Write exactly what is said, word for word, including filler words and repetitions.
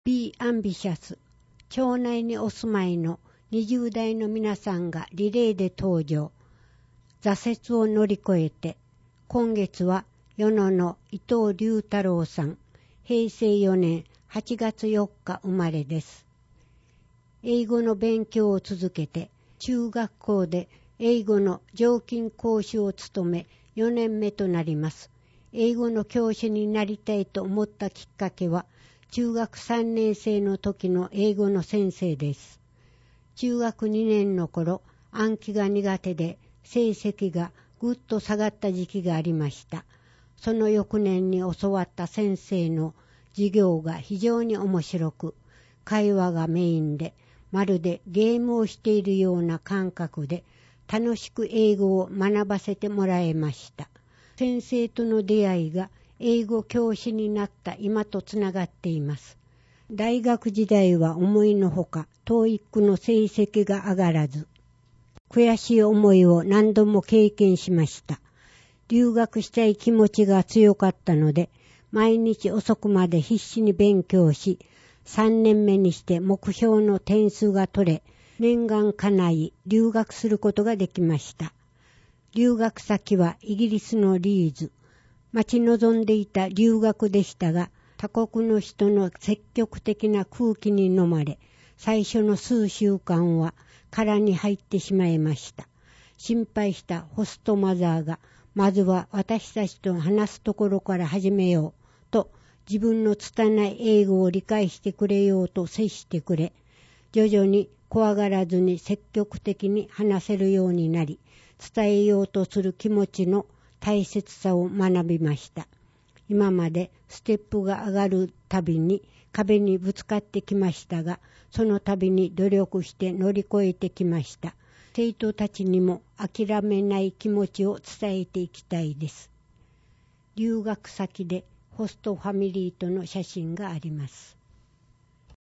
Be Ambitious、町内にお住まいのにじゅう代の皆さんがリレーで登場。挫折を乗り越えて、今月は与野の伊藤龍太郎さん、へいせいよねんはちがつよっか生まれです。英語の勉強を続けて、中学校で英語の常勤講師を務めよねんめとなります。英語の教師になりたいと思ったきっかけは、中学さんねん生の時の英語の先生です。中学にねんの頃、暗記が苦手で成績がぐっと下がった時期がありました。その翌年に教わった先生の授業が非常に面白く、会話がメインで、まるでゲームをしているような感覚で、楽しく英語を学ばせてもらいました。先生との出会いが英語教師になった今とつながっています。大学時代は思いのほか、トーイックの成績が上がらず、悔しい思いを何度も経験しました。留学したい気持ちが強かったので、毎日遅くまで必死に勉強し、さんねんめにして目標の点数が取れ、念願叶い留学することができました。留学先はイギリスのリーズ。待ち望んでいた留学でしたが、他国の人の積極的な空気に飲まれ、最初の数週間は殻に入ってしまいました。心配したホストマザーが、まずは私たちと話すところから始めようと、自分の拙い英語を理解してくれようと接してくれ、徐々に怖がらずに積極的に話せるようになり、伝えようとする気持ちの大切さを学びました。今までステップが上がるたびに壁にぶつかってきましたが、そのたびに努力して乗り越えてきました。生徒たちにも諦めない気持ちを伝えていきたいです。留学先でホストファミリーとの写真があります。